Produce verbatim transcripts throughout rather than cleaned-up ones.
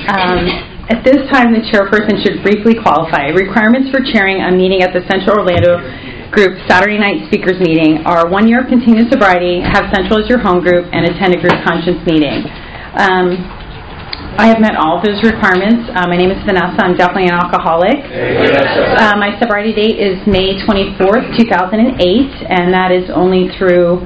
Um, at this time, the chairperson should briefly qualify. Requirements for chairing a meeting at the Central Orlando Group Saturday night speakers meeting are one year of continuous sobriety, have Central as your home group, and attend a group conscience meeting. Um, I have met all of those requirements. Uh, my name is Vanessa. I'm definitely an alcoholic. Uh, my sobriety date is May twenty-fourth, two thousand eight, and that is only through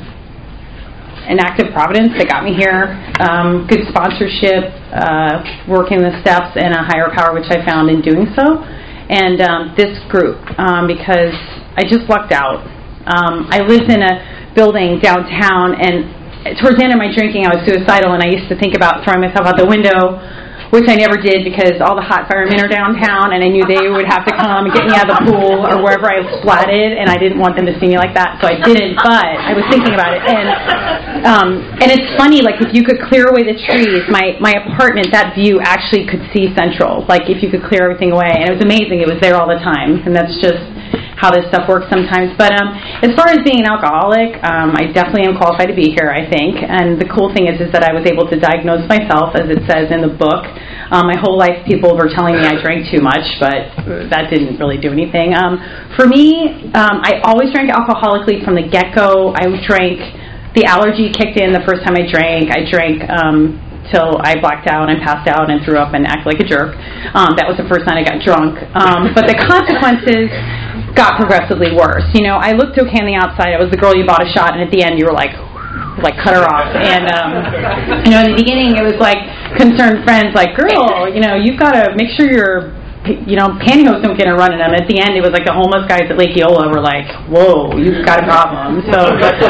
an act of providence that got me here, um, good sponsorship, uh, working the steps, and a higher power, which I found in doing so. And um, this group, um, because I just lucked out. Um, I lived in a building downtown, and towards the end of my drinking, I was suicidal, and I used to think about throwing myself out the window, which I never did because all the hot firemen are downtown, and I knew they would have to come and get me out of the pool or wherever I was splatted, and I didn't want them to see me like that, so I didn't, but I was thinking about it. And um, and it's funny, like, if you could clear away the trees, my, my apartment, that view actually could see Central, like, if you could clear everything away, and it was amazing. It was there all the time, and that's just how this stuff works sometimes. But um, as far as being an alcoholic, um, I definitely am qualified to be here, I think. And the cool thing is, is that I was able to diagnose myself, as it says in the book. Um, my whole life, people were telling me I drank too much, but that didn't really do anything. Um, for me, um, I always drank alcoholically from the get-go. I drank, the allergy kicked in the first time I drank. I drank um, till I blacked out and passed out and threw up and acted like a jerk. Um, that was the first night I got drunk. Um, but the consequences got progressively worse. You know, I looked okay on the outside. I was the girl you bought a shot, and at the end you were like, like cut her off. And, um, you know, in the beginning it was like concerned friends like, girl, you know, you've got to make sure your, you know, pantyhose don't get a run in them. At the end it was like the homeless guys at Lake Eola were like, whoa, you've got a problem. So,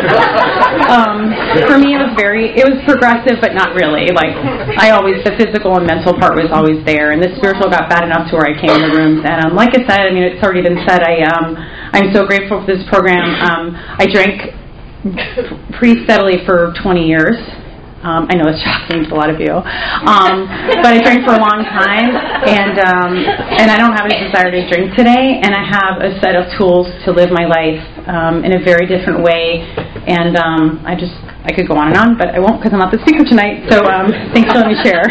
um, for me it was very, it was progressive, but not really. Like, I always, the physical and mental part was always there, and the spiritual got bad enough to where I came in the rooms. And um, like I said, I mean, it's already been said, I, um, I'm so grateful for this program. Um, I drank pretty steadily for twenty years. Um, I know it's shocking to a lot of you, um, but I drank for a long time, and um, and I don't have a desire to drink today, and I have a set of tools to live my life um, in a very different way, and um, I just, I could go on and on, but I won't because I'm not the speaker tonight, so um, thanks for letting me share.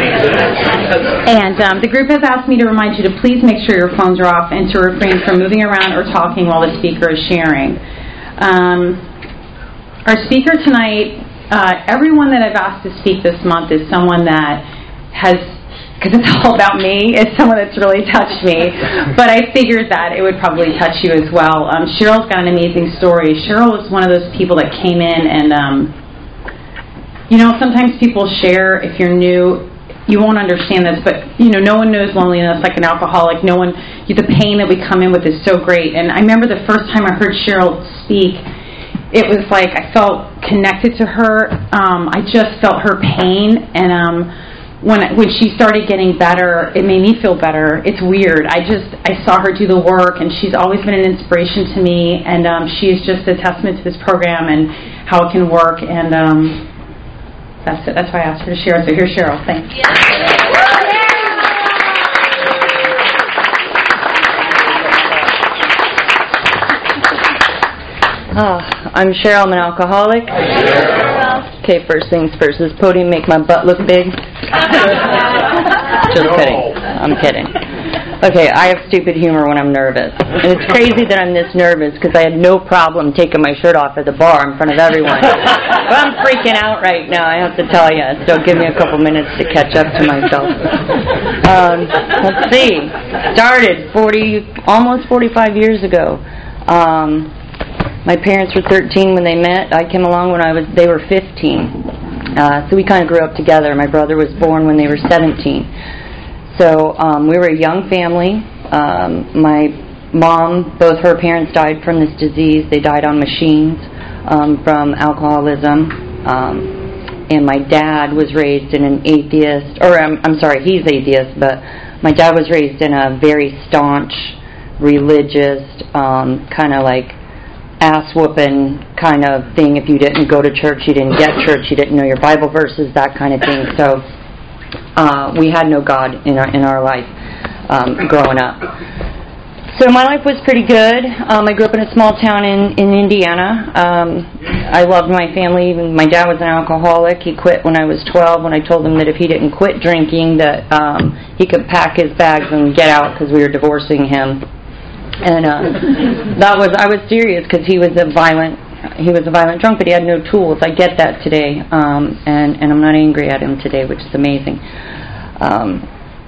And um, the group has asked me to remind you to please make sure your phones are off and to refrain from moving around or talking while the speaker is sharing. Um, our speaker tonight, Uh, everyone that I've asked to speak this month is someone that has, because it's all about me, is someone that's really touched me. But I figured that it would probably touch you as well. Um, Cheryl's got an amazing story. Cheryl was one of those people that came in and, um, you know, sometimes people share, if you're new, you won't understand this, but, you know, no one knows loneliness like an alcoholic. No one, the pain that we come in with is so great. And I remember the first time I heard Cheryl speak, it was like I felt connected to her. Um, I just felt her pain, and um, when when she started getting better, it made me feel better. It's weird. I just I saw her do the work, and she's always been an inspiration to me. And um, she's just a testament to this program and how it can work. And um, that's it. That's why I asked her to share. So here's Cheryl. Thanks. Yeah. Oh, I'm Cheryl. I'm an alcoholic. Okay, first things first. Does podium make my butt look big? Just kidding. I'm kidding. Okay, I have stupid humor when I'm nervous. And it's crazy that I'm this nervous because I had no problem taking my shirt off at the bar in front of everyone. But I'm freaking out right now, I have to tell you. So give me a couple minutes to catch up to myself. Um, let's see. Started forty, almost forty-five years ago. Um... My parents were thirteen when they met. I came along when I was. They were fifteen. Uh, so we kind of grew up together. My brother was born when they were seventeen. So um, we were a young family. Um, my mom, both her parents died from this disease. They died on machines um, from alcoholism. Um, and my dad was raised in an atheist, or I'm, I'm sorry, he's atheist, but my dad was raised in a very staunch, religious, um, kind of like ass-whooping kind of thing. If you didn't go to church, you didn't get church, you didn't know your Bible verses, that kind of thing. So uh, we had no God in our in our life um, growing up. So my life was pretty good. Um, I grew up in a small town in, in Indiana. Um, I loved my family. Even my dad was an alcoholic. He quit when I was twelve when I told him that if he didn't quit drinking that um, he could pack his bags and get out because we were divorcing him. And uh, that was I was serious because he was a violent he was a violent drunk, but he had no tools. I get that today, um, and, and I'm not angry at him today, which is amazing. Um,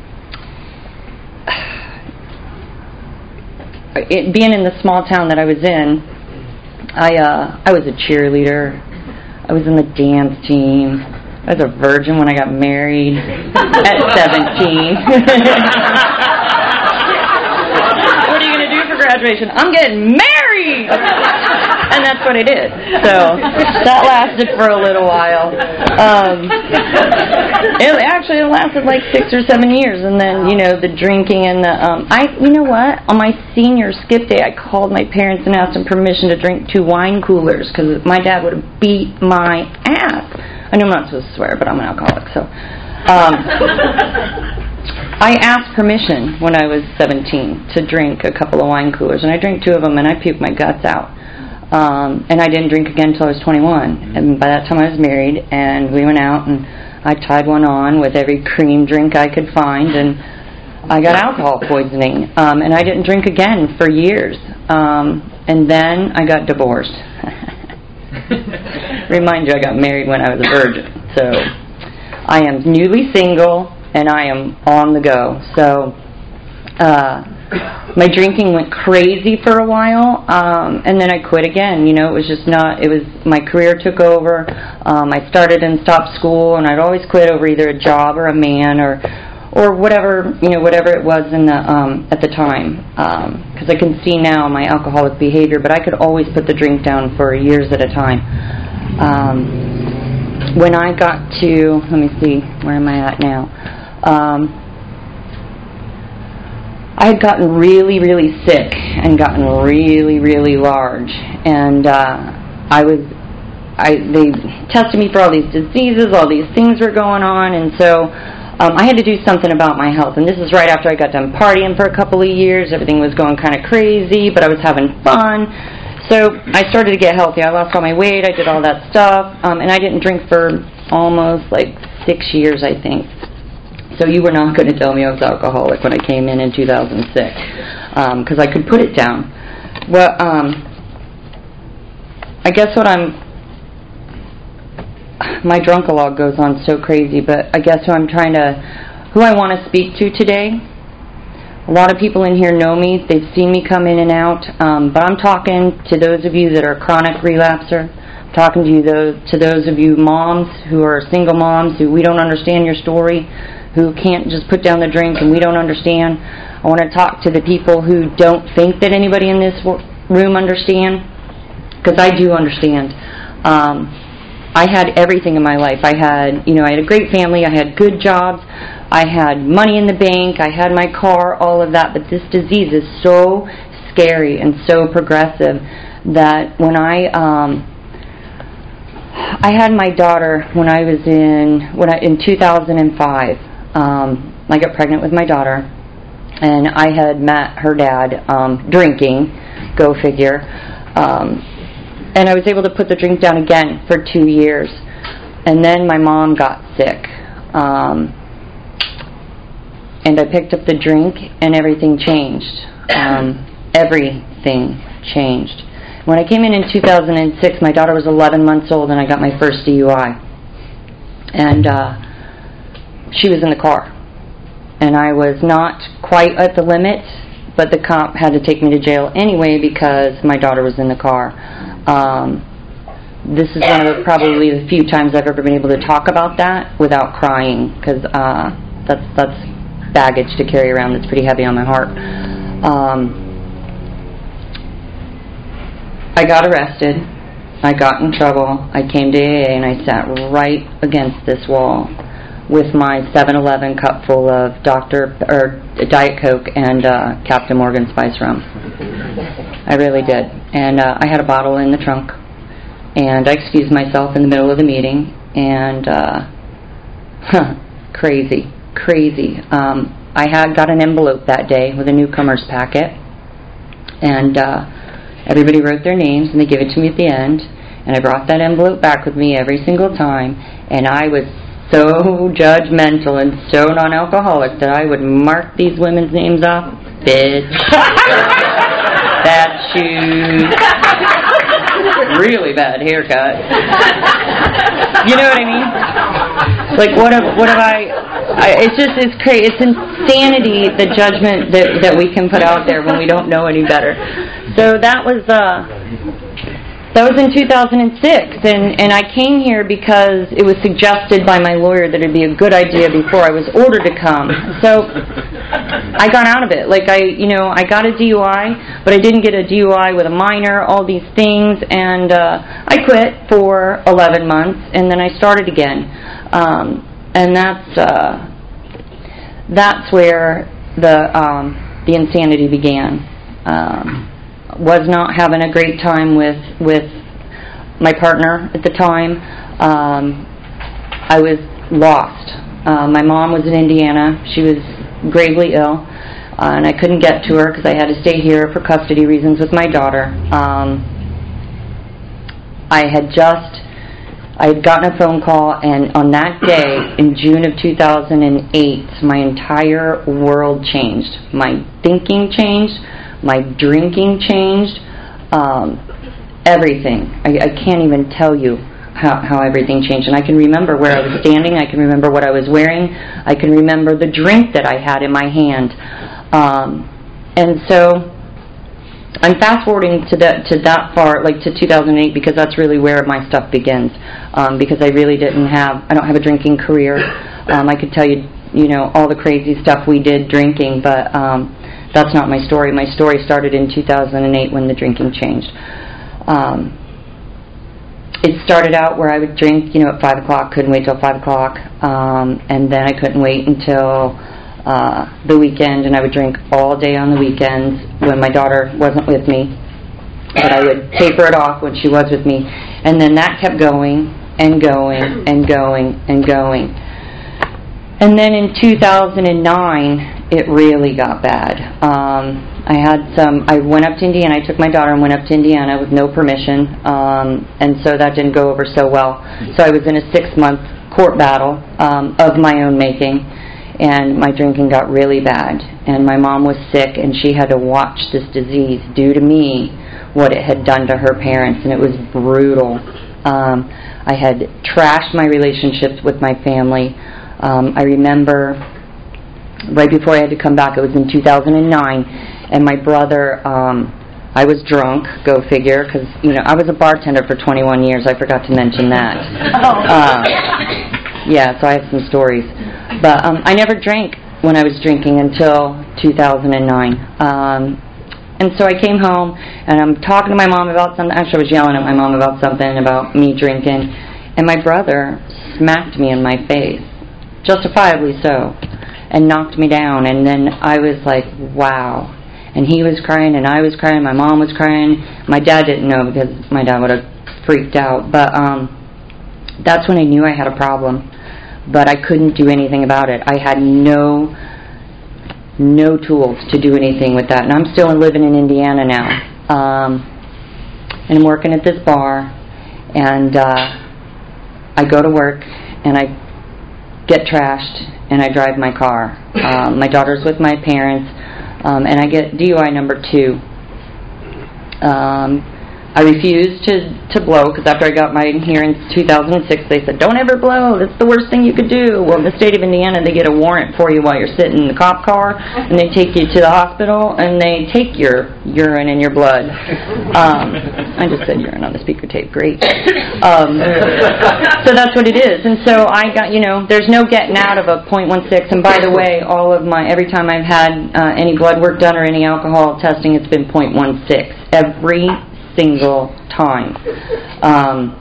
It, being in the small town that I was in, I uh, I was a cheerleader. I was in the dance team. I was a virgin when I got married at seventeen. What are you going to do for graduation? I'm getting married! And that's what I did. So that lasted for a little while. Um, it actually it lasted like six or seven years, and then you know the drinking and the um, I you know what on my senior skip day I called my parents and asked them permission to drink two wine coolers because my dad would have beat my ass. I know I'm not supposed to swear, but I'm an alcoholic, so. Um, I asked permission when I was seventeen to drink a couple of wine coolers, and I drank two of them, and I puked my guts out. Um, and I didn't drink again until I was twenty-one. And by that time I was married, and we went out, and I tied one on with every cream drink I could find, and I got alcohol poisoning. Um, and I didn't drink again for years. Um, and then I got divorced. Remind you, I got married when I was a virgin. So I am newly single, and I am on the go. So uh, my drinking went crazy for a while, um, and then I quit again. You know, it was just not, it was, my career took over. Um, I started and stopped school, and I'd always quit over either a job or a man or or whatever, you know, whatever it was in the um, at the time. Because um, I can see now my alcoholic behavior, but I could always put the drink down for years at a time. Um, when I got to, let me see, where am I at now? Um, I had gotten really, really sick and gotten really, really large, and uh, I was, I they tested me for all these diseases, all these things were going on, and so um, I had to do something about my health. And this is right after I got done partying for a couple of years. Everything was going kind of crazy, but I was having fun. So I started to get healthy. I lost all my weight. I did all that stuff, um, and I didn't drink for almost like six years, I think. So you were not going to tell me I was alcoholic when I came in in two thousand six, because um, I could put it down. Well, um, I guess what I'm, my drunk-a-log goes on so crazy, but I guess who I'm trying to, who I want to speak to today, a lot of people in here know me. They've seen me come in and out, um, but I'm talking to those of you that are chronic relapser. I'm talking to you those, to those of you moms who are single moms who we don't understand your story, who can't just put down the drink and we don't understand. I want to talk to the people who don't think that anybody in this room understand, because I do understand. Um, I had everything in my life. I had, you know, I had a great family. I had good jobs. I had money in the bank. I had my car, all of that. But this disease is so scary and so progressive that when I, um, I had my daughter when I was in, when I, in two thousand five. Um, I got pregnant with my daughter, and I had met her dad um, drinking, go figure, um, and I was able to put the drink down again for two years, and then my mom got sick, um, and I picked up the drink, and everything changed. Um, everything changed. When I came in in two thousand six, my daughter was eleven months old, and I got my first D U I, and uh, she was in the car, and I was not quite at the limit, but the cop had to take me to jail anyway because my daughter was in the car. Um, this is one of the, probably the few times I've ever been able to talk about that without crying, because uh, that's that's baggage to carry around that's pretty heavy on my heart. Um, I got arrested. I got in trouble. I came to A A, and I sat right against this wall with my seven eleven cup full of Doctor or Diet Coke and uh, Captain Morgan Spice rum. I really did. And uh, I had a bottle in the trunk, and I excused myself in the middle of the meeting, and uh, huh, crazy, crazy. Um, I had got an envelope that day with a newcomer's packet, And uh, everybody wrote their names, and they gave it to me at the end. And I brought that envelope back with me every single time. And I was so judgmental and so non-alcoholic that I would mark these women's names off. Bitch. Bad shoes. Really bad haircut. You know what I mean? Like, what have, what have I, I... It's just, it's crazy. It's insanity, the judgment that, that we can put out there when we don't know any better. So that was... Uh, That was in two thousand six, and, and I came here because it was suggested by my lawyer that it would be a good idea before I was ordered to come. So I got out of it. Like, I, you know, I got a D U I, but I didn't get a D U I with a minor, all these things, and uh, I quit for eleven months, and then I started again. Um, and that's uh, that's where the um, the insanity began. Um, was not having a great time with with my partner at the time. Um, I was lost. Uh, my mom was in Indiana. She was gravely ill, uh, and I couldn't get to her because I had to stay here for custody reasons with my daughter. Um, I had just, I had gotten a phone call, and on that day, in June of two thousand eight, my entire world changed. My thinking changed. My drinking changed, um, everything. I, I can't even tell you how, how everything changed. And I can remember where I was standing. I can remember what I was wearing. I can remember the drink that I had in my hand. Um, and so I'm fast-forwarding to that, to that far, like to two thousand eight, because that's really where my stuff begins. Um, because I really didn't have, I don't have a drinking career. Um, I could tell you, you know, all the crazy stuff we did drinking, but... Um, That's not my story. My story started in two thousand eight when the drinking changed. Um, it started out where I would drink, you know, at five o'clock, couldn't wait till five o'clock, um, and then I couldn't wait until uh, the weekend, and I would drink all day on the weekends when my daughter wasn't with me, but I would taper it off when she was with me, and then that kept going and going and going and going. And then in two thousand nine, it really got bad. Um, I had some, I went up to Indiana, I took my daughter and went up to Indiana with no permission, um, and so that didn't go over so well. So I was in a six-month court battle um, of my own making, and my drinking got really bad. And my mom was sick, and she had to watch this disease do to me what it had done to her parents, and it was brutal. Um, I had trashed my relationships with my family. Um, I remember right before I had to come back, it was in two thousand nine, and my brother, um, I was drunk, go figure, because, you know, I was a bartender for twenty-one years. I forgot to mention that. Oh. Uh, yeah, so I have some stories. But um, I never drank when I was drinking until two thousand nine. Um, and so I came home, and I'm talking to my mom about something. Actually, I was yelling at my mom about something, about me drinking, and my brother smacked me in my face, justifiably so, and knocked me down. And then I was like, wow. And he was crying, and I was crying, my mom was crying. My dad didn't know because my dad would have freaked out. But um, that's when I knew I had a problem. But I couldn't do anything about it. I had no no tools to do anything with that. And I'm still living in Indiana now. Um, and I'm working at this bar, and uh, I go to work, and I get trashed, and I drive my car. Um, my daughter's with my parents, um, and I get D U I number two. Um, I refused to, to blow, because after I got my here in two thousand six, they said, don't ever blow, that's the worst thing you could do. Well, in the state of Indiana, they get a warrant for you while you're sitting in the cop car, and they take you to the hospital, and they take your urine and your blood. Um, I just said urine on the speaker tape, great. Um, so that's what it is. And so I got, you know, there's no getting out of a point one six, and by the way, all of my, every time I've had uh, any blood work done or any alcohol testing, it's been point one six. Every single time. Um,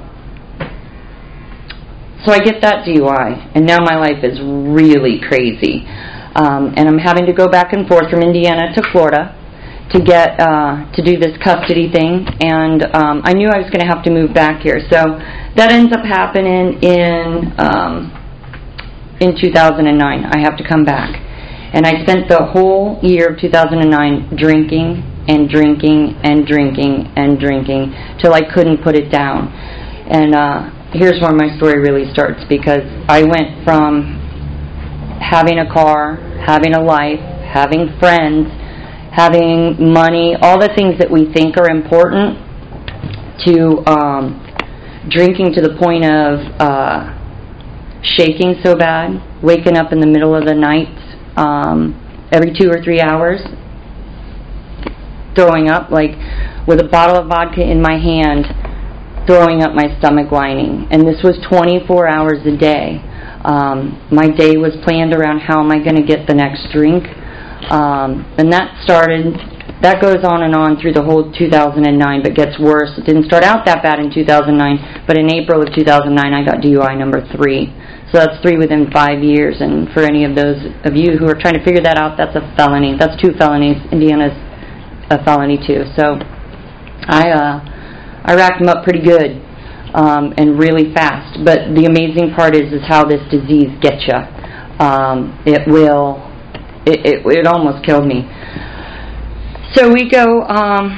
so I get that D U I, and now my life is really crazy. Um, and I'm having to go back and forth from Indiana to Florida to get uh, to do this custody thing, and um, I knew I was going to have to move back here. So that ends up happening in um, in two thousand nine. I have to come back. And I spent the whole year of two thousand nine drinking and drinking and drinking and drinking till I couldn't put it down. And uh, here's where my story really starts, because I went from having a car, having a life, having friends, having money, all the things that we think are important, to um, drinking to the point of uh, shaking so bad, waking up in the middle of the night um, every two or three hours, throwing up, like with a bottle of vodka in my hand, throwing up my stomach lining. And this was twenty-four hours a day. Um, my day was planned around how am I going to get the next drink. Um, and that started, that goes on and on through the whole two thousand nine, but gets worse. It didn't start out that bad in two thousand nine, but in April of two thousand nine I got D U I number three. So that's three within five years, and for any of those of you who are trying to figure that out, that's a felony. That's two felonies. Indiana's a felony too. So I uh, I racked them up pretty good um, and really fast. But the amazing part is is how this disease gets you. Um, it will. It, it it almost killed me. So we go. Um,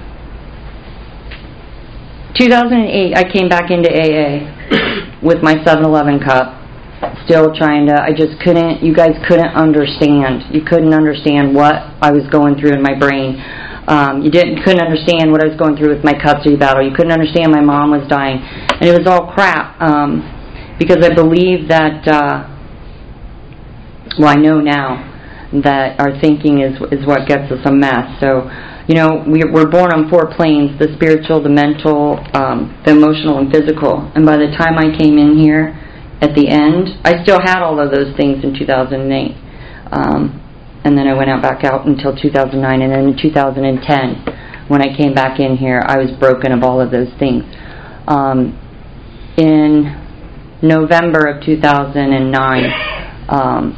two thousand eight, I came back into A A with my seven eleven cup. Still trying to, I just couldn't, you guys couldn't understand. You couldn't understand what I was going through in my brain. Um, you didn't, couldn't understand what I was going through with my custody battle. You couldn't understand my mom was dying. And it was all crap. Um, because I believe that, uh, well, I know now that our thinking is is what gets us a mess. So, you know, we, we're born on four planes, the spiritual, the mental, um, the emotional, and physical. And by the time I came in here, at the end, I still had all of those things in two thousand eight. Um, and then I went out back out until two thousand nine. And then in two thousand ten, when I came back in here, I was broken of all of those things. Um, in November of two thousand nine, um,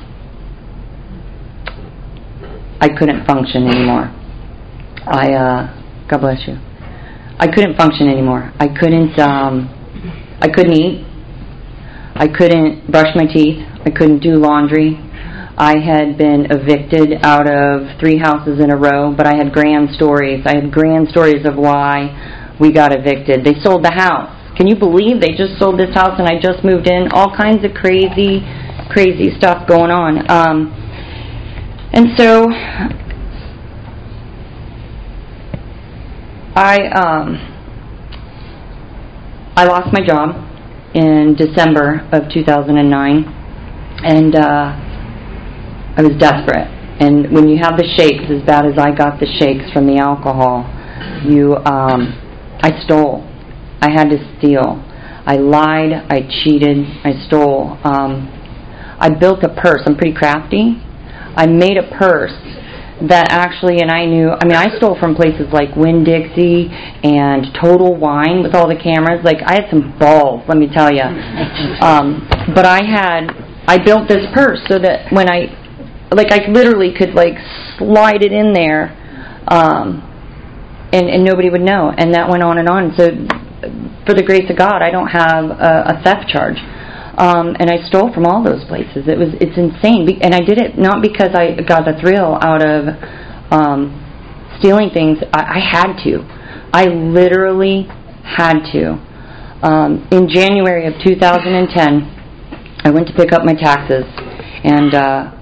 I couldn't function anymore. I, uh, God bless you. I couldn't function anymore. I couldn't, um, I couldn't eat. I couldn't brush my teeth. I couldn't do laundry. I had been evicted out of three houses in a row, but I had grand stories. I had grand stories of why we got evicted. They sold the house. Can you believe they just sold this house and I just moved in? All kinds of crazy, crazy stuff going on. Um, and so I, um, I lost my job in December of two thousand nine, and uh, I was desperate. And when you have the shakes, as bad as I got the shakes from the alcohol, you, um, I stole. I had to steal. I lied. I cheated. I stole. Um, I built a purse. I'm pretty crafty. I made a purse that actually, and I knew, I mean, I stole from places like Winn-Dixie and Total Wine with all the cameras. Like, I had some balls, let me tell you. Um, but I had, I built this purse so that when I, like, I literally could, like, slide it in there, um, and, and nobody would know. And that went on and on. So, for the grace of God, I don't have a, a theft charge. Um, and I stole from all those places. It was it's insane, and I did it not because I got the thrill out of um, stealing things. I, I had to. I literally had to. Um, in January of two thousand ten, I went to pick up my taxes, and uh,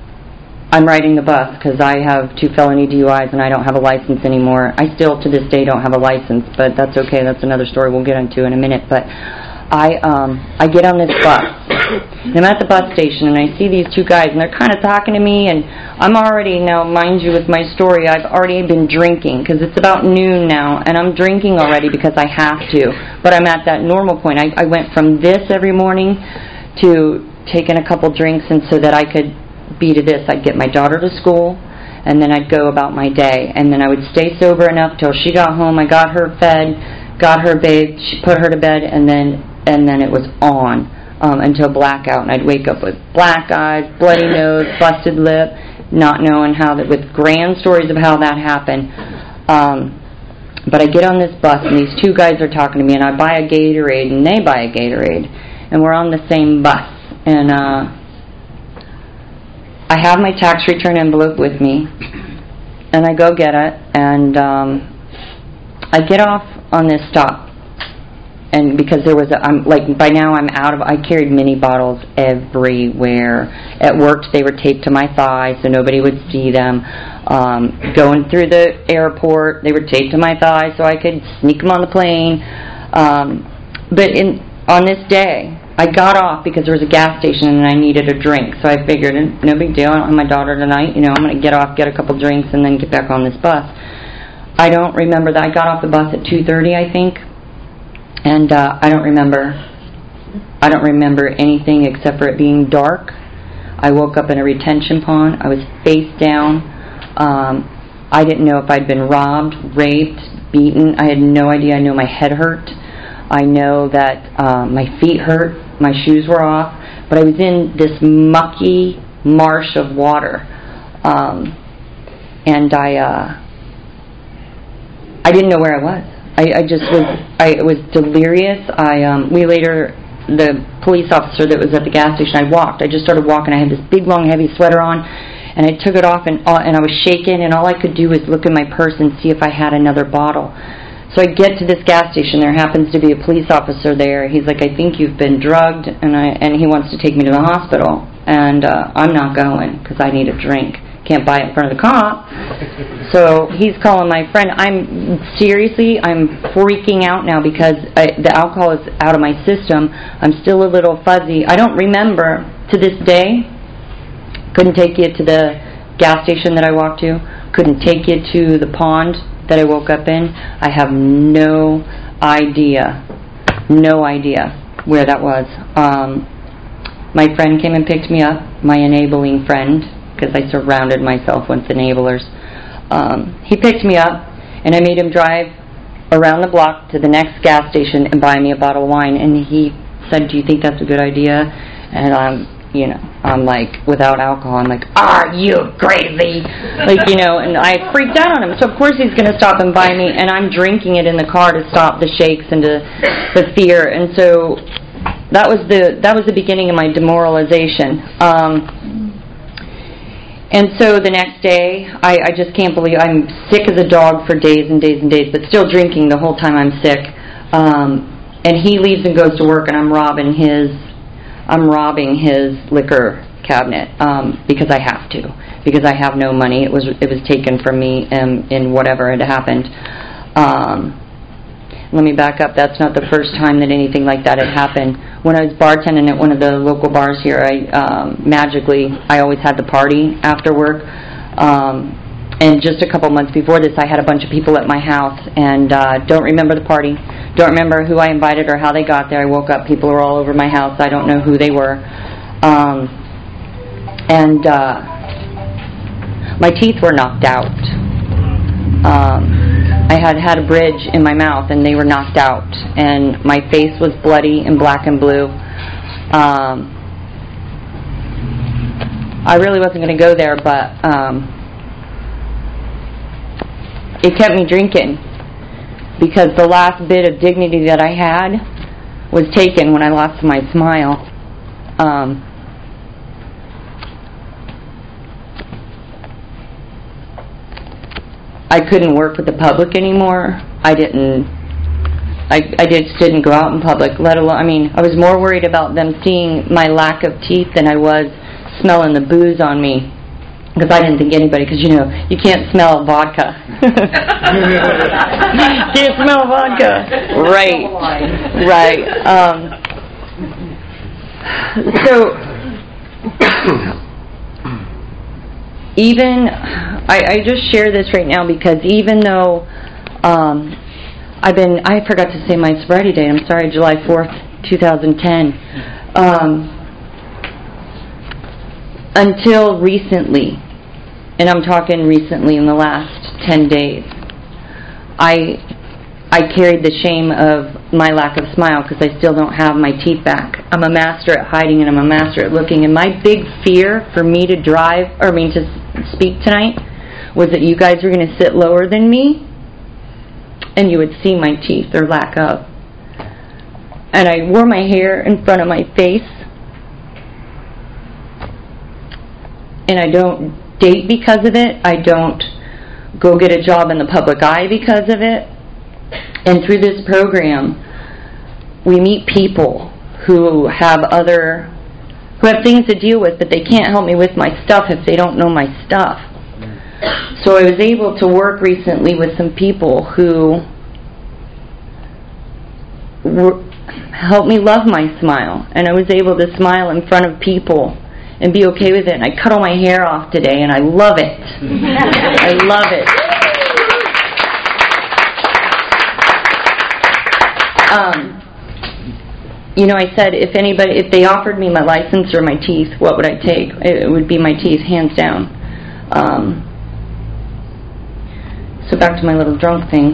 I'm riding the bus because I have two felony D U Is and I don't have a license anymore. I still to this day don't have a license, but that's okay. That's another story we'll get into in a minute. But I um I get on this bus, and I'm at the bus station, and I see these two guys, and they're kind of talking to me, and I'm already, now, mind you, with my story, I've already been drinking, because it's about noon now, and I'm drinking already because I have to, but I'm at that normal point. I, I went from this every morning to taking a couple drinks, and so that I could be to this, I'd get my daughter to school, and then I'd go about my day, and then I would stay sober enough till she got home, I got her fed, got her bathed, she put her to bed, and then and then it was on um, until blackout, and I'd wake up with black eyes, bloody nose, busted lip, not knowing how that, with grand stories of how that happened. Um, but I get on this bus, and these two guys are talking to me, and I buy a Gatorade, and they buy a Gatorade, and we're on the same bus, and uh, I have my tax return envelope with me, and I go get it, and um, I get off on this stop. And because there was a, I'm like, by now I'm out of, I carried mini bottles everywhere. At work, they were taped to my thigh so nobody would see them. Um, going through the airport, they were taped to my thigh so I could sneak them on the plane. Um, but in on this day, I got off because there was a gas station and I needed a drink. So I figured, no big deal, I don't have my daughter tonight. You know, I'm going to get off, get a couple drinks, and then get back on this bus. I don't remember that. I got off the bus at two thirty, I think. And uh, I don't remember, I don't remember anything except for it being dark. I woke up in a retention pond. I was face down. Um, I didn't know if I'd been robbed, raped, beaten. I had no idea. I know my head hurt. I know that uh, my feet hurt. My shoes were off. But I was in this mucky marsh of water. Um, and I, uh, I didn't know where I was. I, I just was, I was delirious. I, um, we later, the police officer that was at the gas station, I walked. I just started walking. I had this big, long, heavy sweater on, and I took it off, and uh, and I was shaking, and all I could do was look in my purse and see if I had another bottle. So I get to this gas station. There happens to be a police officer there. He's like, I think you've been drugged, and I and he wants to take me to the hospital. And uh, I'm not going because I need a drink. Can't buy it in front of the cop. So he's calling my friend. I'm seriously, I'm freaking out now because I, the alcohol is out of my system. I'm still a little fuzzy. I don't remember to this day. Couldn't take you to the gas station that I walked to. Couldn't take you to the pond that I woke up in. I have no idea, no idea where that was. Um, my friend came and picked me up, my enabling friend, because I surrounded myself with enablers. Um, he picked me up, and I made him drive around the block to the next gas station and buy me a bottle of wine. And he said, do you think that's a good idea? And I'm, you know, I'm like, without alcohol, I'm like, are you crazy? Like, you know, and I freaked out on him. So, of course, he's going to stop and buy me, and I'm drinking it in the car to stop the shakes and to, the fear. And so that was the that was the beginning of my demoralization. Um And so the next day, I, I just can't believe, I'm sick as a dog for days and days and days, but still drinking the whole time I'm sick. Um, and he leaves and goes to work, and I'm robbing his, I'm robbing his liquor cabinet um, because I have to, because I have no money. It was it was taken from me in, in whatever had happened. Um, let me back up. That's not the first time that anything like that had happened. When I was bartending at one of the local bars here, I um, magically, I always had the party after work. Um, and just a couple months before this, I had a bunch of people at my house, and uh, don't remember the party. Don't remember who I invited or how they got there. I woke up, people were all over my house. I don't know who they were. Um, and uh, my teeth were knocked out. Um, I had had a bridge in my mouth, and they were knocked out, and my face was bloody and black and blue. Um, I really wasn't going to go there, but um, it kept me drinking because the last bit of dignity that I had was taken when I lost my smile. Um, I couldn't work with the public anymore. I didn't, I, I just didn't go out in public, let alone, I mean, I was more worried about them seeing my lack of teeth than I was smelling the booze on me. Because I didn't think anybody, because, you know, you can't smell vodka. Can't smell vodka. Right. Right. Um, so, even, I, I just share this right now because even though um, I've been, I forgot to say my sobriety date, I'm sorry, July fourth, twenty ten. Um, until recently, and I'm talking recently in the last ten days, I I carried the shame of my lack of smile because I still don't have my teeth back. I'm a master at hiding and I'm a master at looking. And my big fear for me to drive, or I mean to speak tonight, was that you guys were going to sit lower than me and you would see my teeth or lack of. And I wore my hair in front of my face. And I don't date because of it. I don't go get a job in the public eye because of it. And through this program, we meet people who have other, who have things to deal with, but they can't help me with my stuff if they don't know my stuff. So I was able to work recently with some people who were, helped me love my smile, and I was able to smile in front of people and be okay with it. And I cut all my hair off today, and I love it. I love it. Um, you know, I said if anybody, if they offered me my license or my teeth, what would I take? It would be my teeth, hands down. Um, so back to my little drunk thing.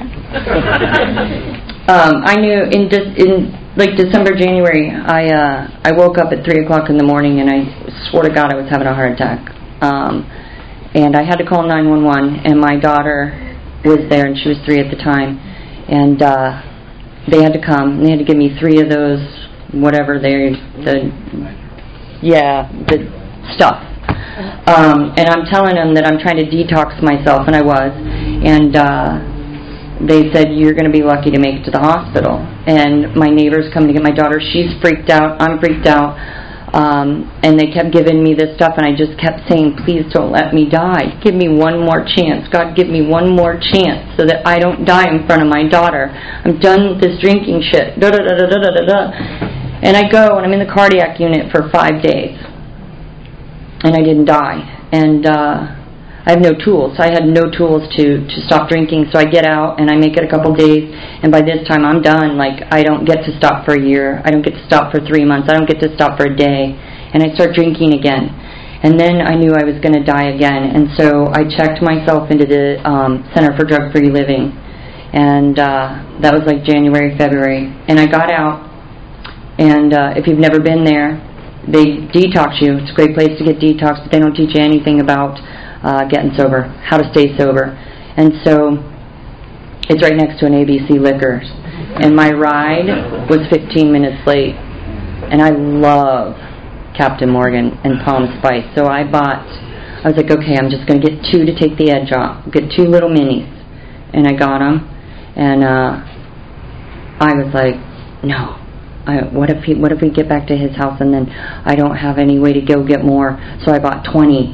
um, I knew in de- in like December, January, I uh, I woke up at three o'clock in the morning, and I swore to God I was having a heart attack. Um, and I had to call nine one one, and my daughter was there, and she was three at the time, and uh, they had to come, and they had to give me three of those, whatever they, the, yeah, the stuff. Um, and I'm telling them that I'm trying to detox myself, and I was, and uh, they said, you're going to be lucky to make it to the hospital. And my neighbor's coming to get my daughter. She's freaked out. I'm freaked out. Um, and they kept giving me this stuff, and I just kept saying, please don't let me die. Give me one more chance. God, give me one more chance so that I don't die in front of my daughter. I'm done with this drinking shit. Da, da, da, da, da, da, da. And I go, and I'm in the cardiac unit for five days. And I didn't die. And uh, I have no tools. I had no tools to, to stop drinking. So I get out, and I make it a couple days. And by this time, I'm done. Like, I don't get to stop for a year. I don't get to stop for three months. I don't get to stop for a day. And I start drinking again. And then I knew I was going to die again. And so I checked myself into the um, Center for Drug-Free Living. And uh, that was like January, February. And I got out. And uh, if you've never been there, they detox you. It's a great place to get detoxed, but they don't teach you anything about uh, getting sober, how to stay sober. And so it's right next to an A B C Liquors. And my ride was fifteen minutes late. And I love Captain Morgan and Palm Spice. So I bought, I was like, okay, I'm just going to get two to take the edge off. Get two little minis. And I got them. And uh, I was like, no. I, what if he, what if we get back to his house and then I don't have any way to go get more? So I bought twenty.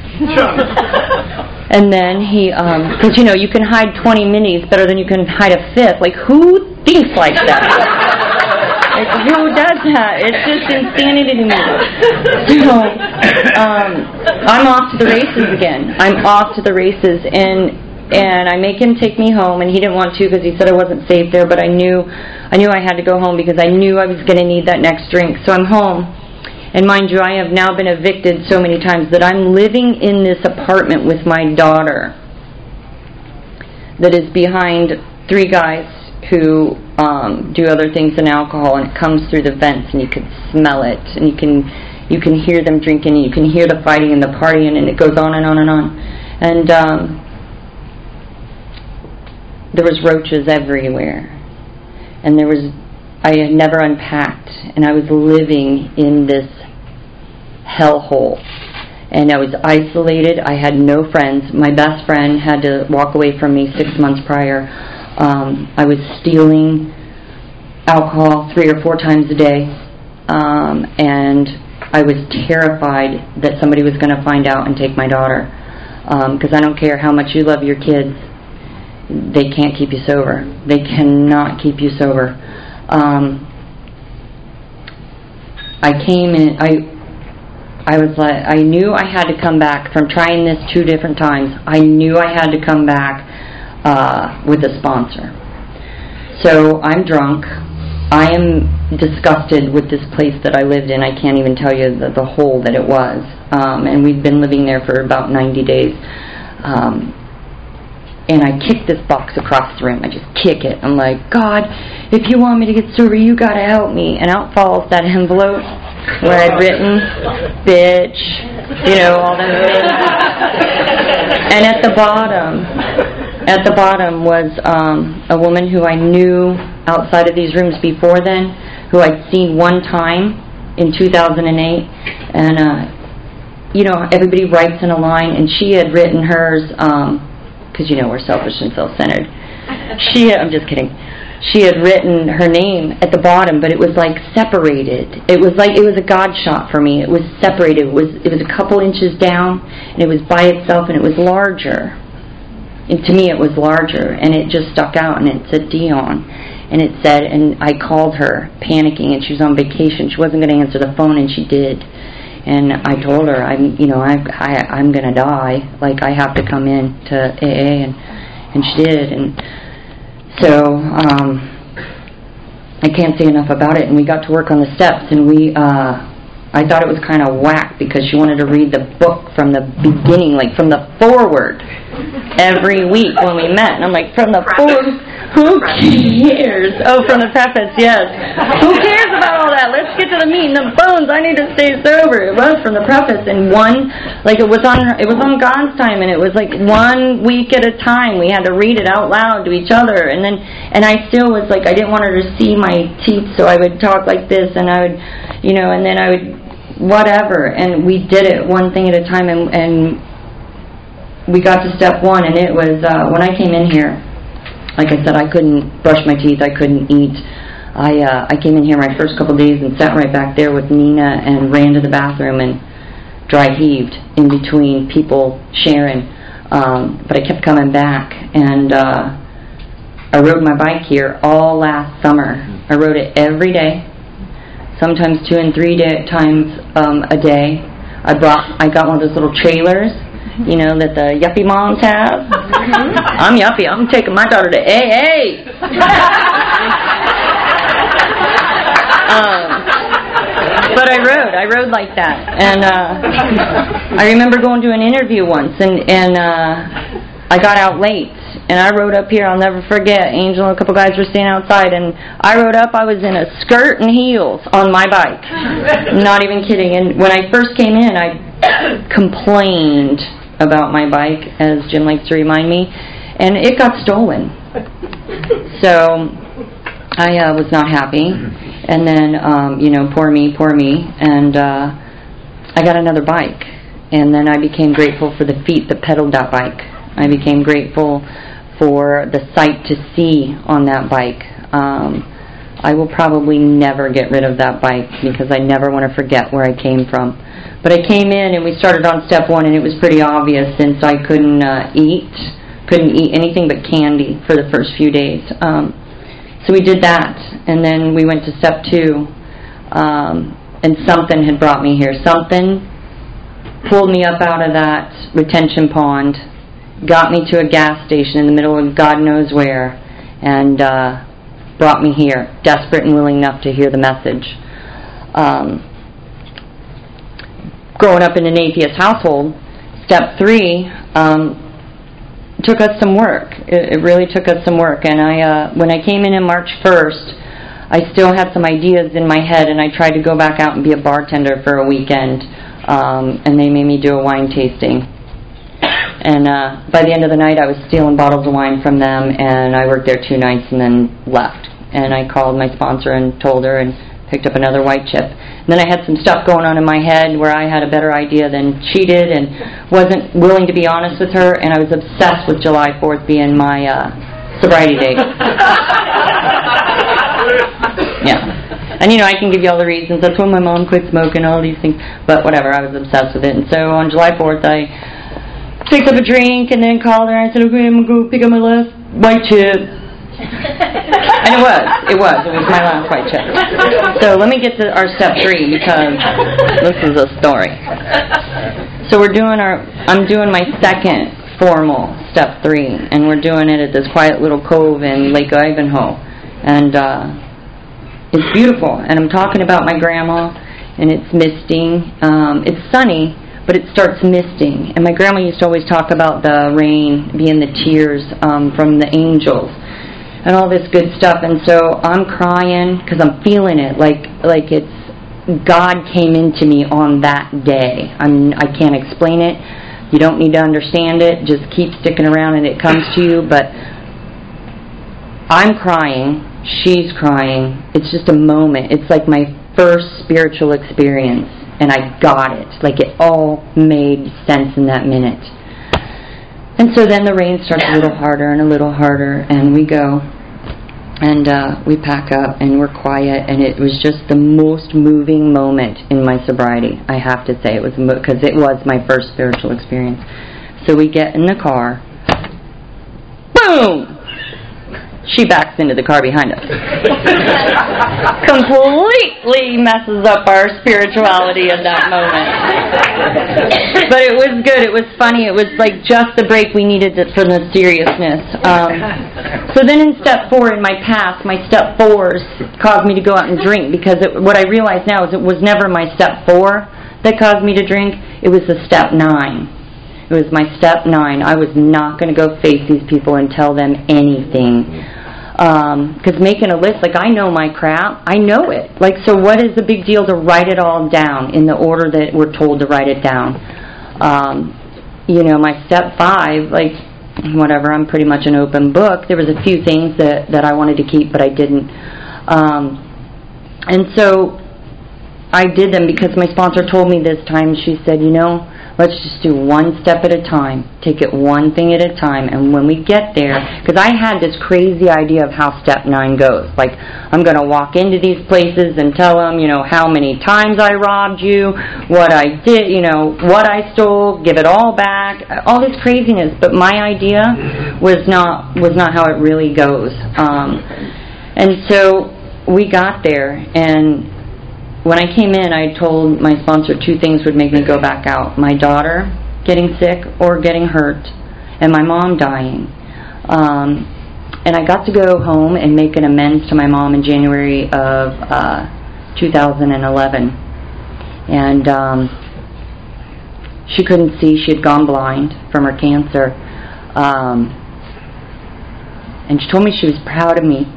And then he, because um, you know, you can hide twenty minis better than you can hide a fifth. Like, who thinks like that? Like, who does that? It's just insanity to me. So um, I'm off to the races again. I'm off to the races, and. And I make him take me home, and he didn't want to because he said I wasn't safe there, but I knew I knew I had to go home because I knew I was going to need that next drink. So I'm home. And mind you, I have now been evicted so many times that I'm living in this apartment with my daughter that is behind three guys who um, do other things than alcohol, and it comes through the vents, and you can smell it, and you can you can hear them drinking, and you can hear the fighting and the partying, and it goes on and on and on. And um there was roaches everywhere, and there was, I had never unpacked, and I was living in this hellhole, and I was isolated. I had no friends. My best friend had to walk away from me six months prior. Um, I was stealing alcohol three or four times a day, um, and I was terrified that somebody was going to find out and take my daughter, because um, I don't care how much you love your kids. They can't keep you sober. They cannot keep you sober. Um, I came in, I I was like, I knew I had to come back from trying this two different times. I knew I had to come back uh, with a sponsor. So I'm drunk. I am disgusted with this place that I lived in. I can't even tell you the, the hole that it was. Um, and we'd been living there for about ninety days. Um, And I kick this box across the room. I just kick it. I'm like, God, if you want me to get sober, you got to help me. And out falls that envelope where I'd written, bitch, you know, all that things. And at the bottom, at the bottom was um, a woman who I knew outside of these rooms before then, who I'd seen one time in two thousand eight. And, uh, you know, everybody writes in a line, and she had written hers, um, because, you know, we're selfish and self-centered. She, I'm just kidding. She had written her name at the bottom, but it was like separated. It was like, it was a God shot for me. It was separated. It was, it was a couple inches down, and it was by itself, and it was larger. And to me, it was larger, and it just stuck out, and it said Dion. And it said, and I called her, panicking, and she was on vacation. She wasn't going to answer the phone, and she did. And I told her, I'm, you know, I, I, I'm going to die. Like, I have to come in to A A, and, and she did. And so um, I can't say enough about it. And we got to work on the steps, and we, uh, I thought it was kind of whack because she wanted to read the book from the beginning, like from the forward, every week when we met. And I'm like, from the forward? Who cares? Oh, from the preface, yes. Who cares about all that? Let's get to the meat and the bones. I need to stay sober. It was from the preface, and one, like it was on, it was on God's time, and it was like one week at a time. We had to read it out loud to each other, and then, and I still was like, I didn't want her to see my teeth, so I would talk like this, and I would, you know, and then I would, whatever, and we did it one thing at a time, and, and we got to step one, and it was uh, when I came in here. Like I said, I couldn't brush my teeth. I couldn't eat. I uh, I came in here my first couple of days and sat right back there with Nina and ran to the bathroom and dry heaved in between people sharing. Um, but I kept coming back, and uh, I rode my bike here all last summer. I rode it every day, sometimes two and three day, times um, a day. I brought. I got one of those little trailers, you know, that the yuppie moms have. Mm-hmm. I'm yuppie. I'm taking my daughter to A A. um, but I rode. I rode like that. And uh, I remember going to an interview once, and, and uh, I got out late. And I rode up here. I'll never forget. Angel and a couple guys were standing outside, and I rode up. I was in a skirt and heels on my bike. Not even kidding. And when I first came in, I complained about my bike, as Jim likes to remind me, and it got stolen. So I uh, was not happy, and then um, you know, poor me, poor me, and uh, I got another bike, and then I became grateful for the feet that pedaled that bike. I became grateful for the sight to see on that bike. Um, I will probably never get rid of that bike because I never want to forget where I came from. But I came in and we started on step one, and it was pretty obvious since I couldn't uh, eat, couldn't eat anything but candy for the first few days. Um, so we did that, and then we went to step two, um, and something had brought me here. Something pulled me up out of that retention pond, got me to a gas station in the middle of God knows where, and uh, brought me here, desperate and willing enough to hear the message. Um, growing up in an atheist household, step three um, took us some work. It, it really took us some work. And I, uh, when I came in on March first, I still had some ideas in my head, and I tried to go back out and be a bartender for a weekend. Um, and they made me do a wine tasting. And uh, by the end of the night, I was stealing bottles of wine from them, and I worked there two nights and then left. And I called my sponsor and told her, and picked up another white chip. And then I had some stuff going on in my head where I had a better idea than she did, and wasn't willing to be honest with her, and I was obsessed with July fourth being my uh, sobriety date. Yeah. And, you know, I can give you all the reasons. That's when my mom quit smoking, all these things. But whatever, I was obsessed with it. And so on July fourth, I picked up a drink and then called her. I said, okay, I'm going to go pick up my last white chip. And it was, it was, it was my last white chip. So let me get to our step three, because this is a story. So we're doing our, I'm doing my second formal step three, and we're doing it at this quiet little cove in Lake Ivanhoe. And uh, it's beautiful, and I'm talking about my grandma, and it's misting. Um, it's sunny, but it starts misting. And my grandma used to always talk about the rain being the tears um, from the angels, and all this good stuff. And so I'm crying because I'm feeling it, like like it's God came into me on that day. I'm I can't explain it. You don't need to understand it. Just keep sticking around and it comes to you. But I'm crying. She's crying. It's just a moment. It's like my first spiritual experience, and I got it. Like it all made sense in that minute. And so then the rain starts a little harder and a little harder, and we go, and uh, we pack up, and we're quiet, and it was just the most moving moment in my sobriety, I have to say. It was because it was my first spiritual experience. So we get in the car, boom! She backs into the car behind us. Completely messes up our spirituality at that moment. But it was good. It was funny. It was like just the break we needed for the seriousness. Um, so then in step four in my past, my step fours caused me to go out and drink, because it, what I realize now is it was never my step four that caused me to drink. It was the step nine. It was my step nine. I was not going to go face these people and tell them anything. Because um, making a list, like, I know my crap. I know it. Like, so what is the big deal to write it all down in the order that we're told to write it down? Um, you know, my step five, like, whatever, I'm pretty much an open book. There was a few things that, that I wanted to keep, but I didn't. Um, and so I did them because my sponsor told me this time. She said, you know, let's just do one step at a time. Take it one thing at a time. And when we get there, because I had this crazy idea of how step nine goes. Like, I'm going to walk into these places and tell them, you know, how many times I robbed you, what I did, you know, what I stole, give it all back, all this craziness. But my idea was not was not how it really goes. Um, and so we got there, and when I came in, I told my sponsor two things would make me go back out. My daughter getting sick or getting hurt, and my mom dying. Um, and I got to go home and make an amends to my mom in January of uh, two thousand eleven. And um, she couldn't see. She had gone blind from her cancer. Um, and she told me she was proud of me.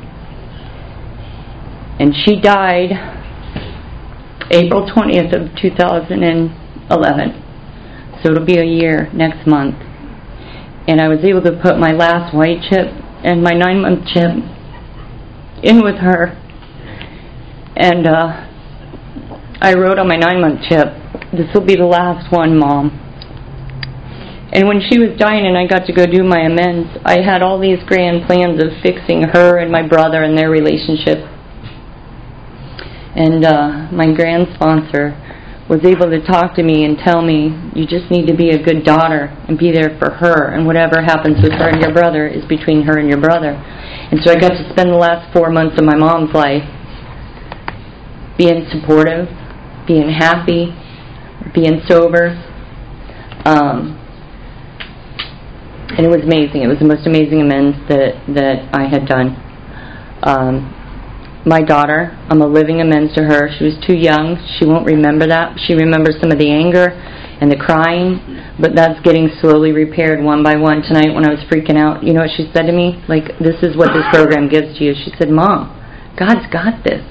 And she died April twentieth of two thousand eleven. So it'll be a year next month. And I was able to put my last white chip and my nine-month chip in with her. And uh, I wrote on my nine-month chip, "This will be the last one, Mom." And when she was dying and I got to go do my amends, I had all these grand plans of fixing her and my brother and their relationship. And uh, my grand sponsor was able to talk to me and tell me, you just need to be a good daughter and be there for her, and whatever happens with her and your brother is between her and your brother. And so I got to spend the last four months of my mom's life being supportive, being happy, being sober. Um, and it was amazing. It was the most amazing amends that, that I had done. Um, My daughter, I'm a living amends to her. She was too young. She won't remember that. She remembers some of the anger and the crying, but that's getting slowly repaired one by one. Tonight when I was freaking out, you know what she said to me? Like, this is what this program gives to you. She said, "Mom, God's got this."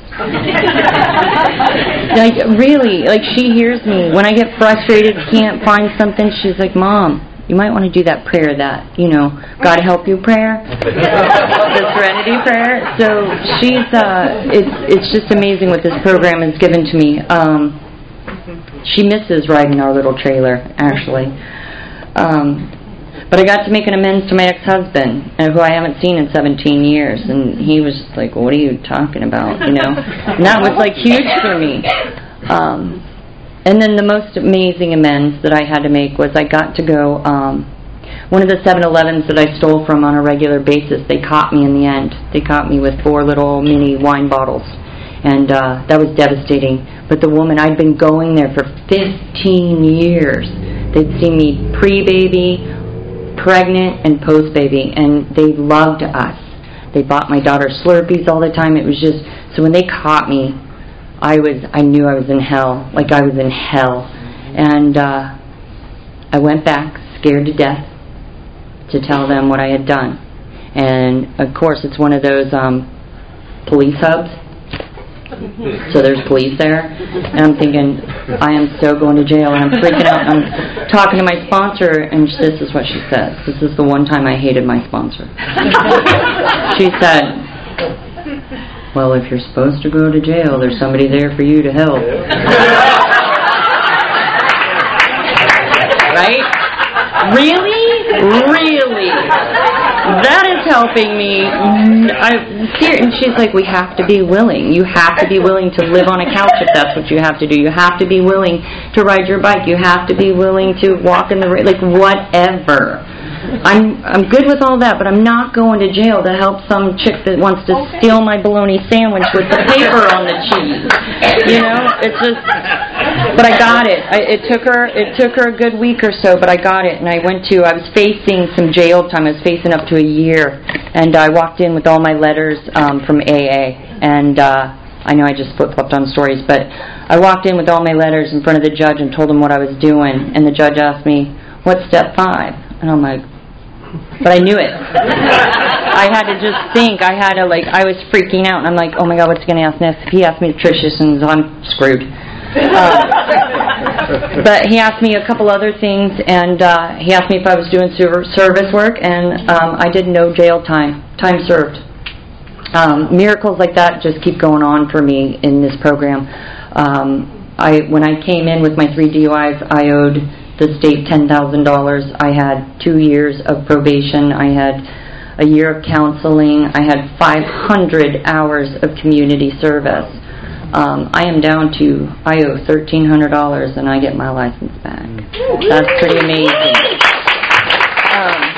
Like, really, like, she hears me. When I get frustrated, can't find something, she's like, "Mom, you might want to do that prayer, that, you know, God help you prayer, the Serenity prayer." So she's, uh, it's it's just amazing what this program has given to me. Um, she misses riding our little trailer, actually. Um, but I got to make an amends to my ex-husband, uh, who I haven't seen in seventeen years, and he was just like, "What are you talking about?" You know, and that was like huge for me. Um, And then the most amazing amends that I had to make was I got to go, um, one of the seven elevens that I stole from on a regular basis, they caught me in the end. They caught me with four little mini wine bottles. And uh, that was devastating. But the woman, I'd been going there for fifteen years. They'd seen me pre-baby, pregnant, and post-baby. And they loved us. They bought my daughter Slurpees all the time. It was just, so when they caught me, I was, I knew I was in hell, like I was in hell. And uh, I went back, scared to death, to tell them what I had done. And, of course, it's one of those um, police hubs. So there's police there. And I'm thinking, I am so going to jail. And I'm freaking out. And I'm talking to my sponsor, and this is what she says. This is the one time I hated my sponsor. She said, "Well, if you're supposed to go to jail, there's somebody there for you to help." Right? Really? Really? That is helping me. I, and she's like, we have to be willing. You have to be willing to live on a couch if that's what you have to do. You have to be willing to ride your bike. You have to be willing to walk in the rain. Like, whatever. I'm I'm good with all that, but I'm not going to jail to help some chick that wants to okay. steal my bologna sandwich with the paper on the cheese. You know, it's just. But I got it. I, it took her. It took her a good week or so, but I got it. And I went to. I was facing some jail time. I was facing up to a year, and I walked in with all my letters um, from A A. And uh, I know I just flip flopped on stories, but I walked in with all my letters in front of the judge and told him what I was doing. And the judge asked me, "What's step five?" And I'm like. But I knew it. I had to just think. I had to, like, I was freaking out. And I'm like, oh, my God, what's he going to ask next? If he asked me nutritious, I'm screwed. Uh, but he asked me a couple other things, and uh, he asked me if I was doing service work, and um, I did no jail time, time served. Um, miracles like that just keep going on for me in this program. Um, I when I came in with my three D U Is, I owed the state ten thousand dollars. I had two years of probation. I had a year of counseling. I had five hundred hours of community service. Um, I am down to, I owe one thousand three hundred dollars and I get my license back. That's pretty amazing. Um,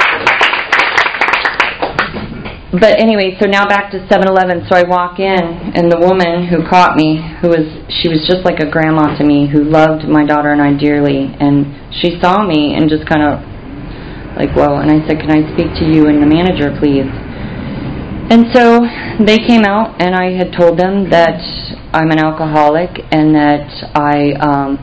but anyway, so now back to seven eleven. So I walk in, and the woman who caught me, who was, she was just like a grandma to me, who loved my daughter and I dearly, and she saw me and just kind of like, whoa, and I said, can I speak to you and the manager, please? And so they came out, and I had told them that I'm an alcoholic and that I um,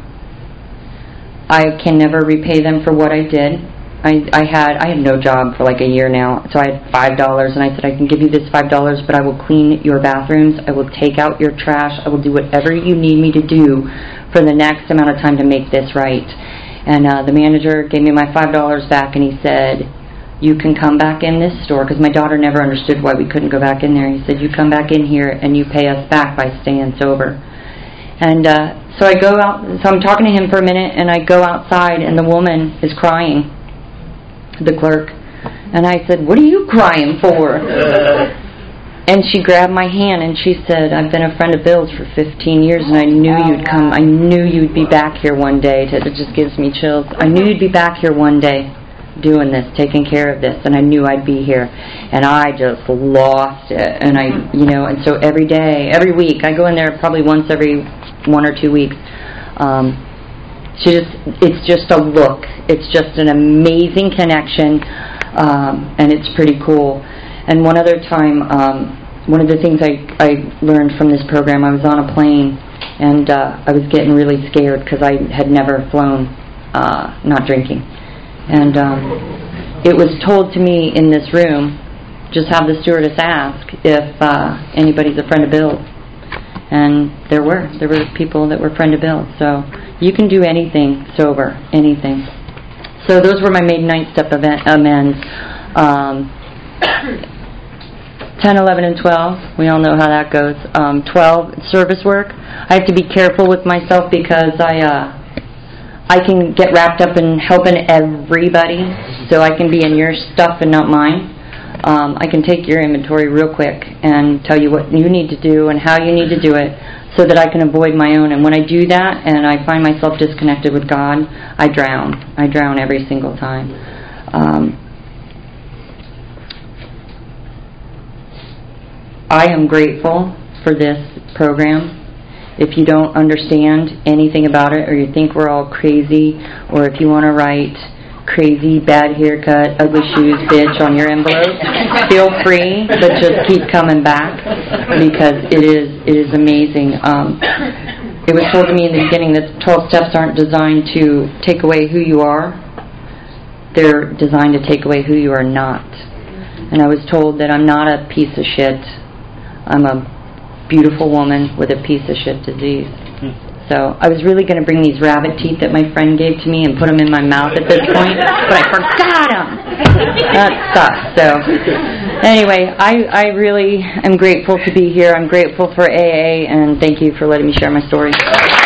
I can never repay them for what I did. I, I had I had no job for like a year now, so I had five dollars, and I said, I can give you this five dollars, but I will clean your bathrooms, I will take out your trash, I will do whatever you need me to do for the next amount of time to make this right. And uh, the manager gave me my five dollars back, and he said, you can come back in this store, because my daughter never understood why we couldn't go back in there. He said, you come back in here and you pay us back by staying sober. And uh, so I go out, so I'm talking to him for a minute, and I go outside, and the woman is crying, the clerk. And I said, what are you crying for? And she grabbed my hand, and she said, I've been a friend of Bill's for fifteen years, and I knew you'd come. I knew you'd be back here one day. It just gives me chills. I knew you'd be back here one day doing this, taking care of this, and I knew I'd be here. And I just lost it. And I, you know, and so every day, every week, I go in there probably once every one or two weeks. Um, she just, it's just a look. It's just an amazing connection, um, and it's pretty cool. And one other time, um, one of the things I, I learned from this program, I was on a plane, and uh, I was getting really scared because I had never flown uh, not drinking. And um, it was told to me in this room, just have the stewardess ask if uh, anybody's a friend of Bill's. And there were. There were people that were friend of Bill's. So you can do anything sober, anything. So those were my maiden ninth step event, amends. Um, ten, eleven, and twelve, we all know how that goes. Um, twelve, service work. I have to be careful with myself because I uh, I can get wrapped up in helping everybody, so I can be in your stuff and not mine. Um, I can take your inventory real quick and tell you what you need to do and how you need to do it so that I can avoid my own. And when I do that and I find myself disconnected with God, I drown. I drown every single time. Um, I am grateful for this program. If you don't understand anything about it, or you think we're all crazy, or if you want to write crazy, bad haircut, ugly shoes, bitch on your envelope, feel free, but just keep coming back because it is it is amazing. Um, it was told to me in the beginning that twelve steps aren't designed to take away who you are. They're designed to take away who you are not. And I was told that I'm not a piece of shit. I'm a beautiful woman with a piece of shit disease. So I was really going to bring these rabbit teeth that my friend gave to me and put them in my mouth at this point, but I forgot them. That sucks. So anyway, I, I really am grateful to be here. I'm grateful for A A, and thank you for letting me share my story.